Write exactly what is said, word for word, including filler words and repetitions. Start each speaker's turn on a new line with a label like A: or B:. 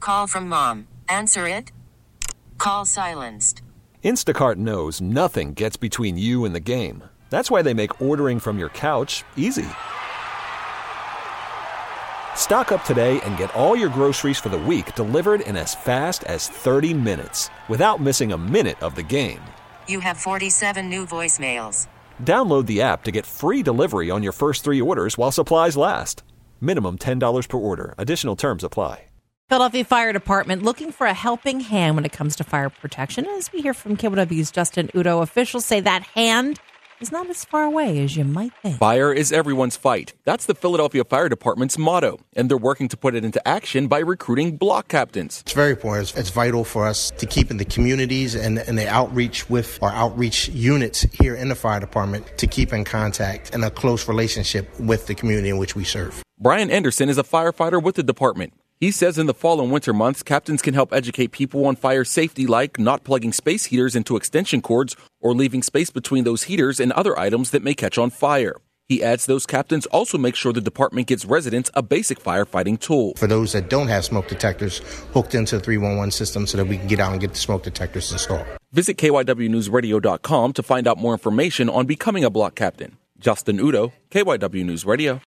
A: call from mom. Answer it. Call silenced.
B: Instacart knows nothing gets between you and the game. That's why they make ordering from your couch easy. Stock up today and get all your groceries for the week delivered in as fast as thirty minutes without missing a minute of the game.
A: You have forty-seven new voicemails.
B: Download the app to get free delivery on your first three orders while supplies last. Minimum ten dollars per order. Additional terms apply.
C: Philadelphia Fire Department looking for a helping hand when it comes to fire protection. As we hear from K W W's Justin Udo, officials say that hand is not as far away as you might think.
D: Fire is everyone's fight. That's the Philadelphia Fire Department's motto, and they're working to put it into action by recruiting block captains.
E: It's very important. It's vital for us to keep in the communities and, and the outreach with our outreach units here in the fire department to keep in contact and a close relationship with the community in which we serve.
D: Brian Anderson is a firefighter with the department. He says in the fall and winter months, captains can help educate people on fire safety, like not plugging space heaters into extension cords or leaving space between those heaters and other items that may catch on fire. He adds those captains also make sure the department gets residents a basic firefighting tool.
E: For those that don't have smoke detectors hooked into the three one one system so that we can get out and get the smoke detectors installed.
D: Visit K Y W news radio dot com to find out more information on becoming a block captain. Justin Udo, K Y W News Radio.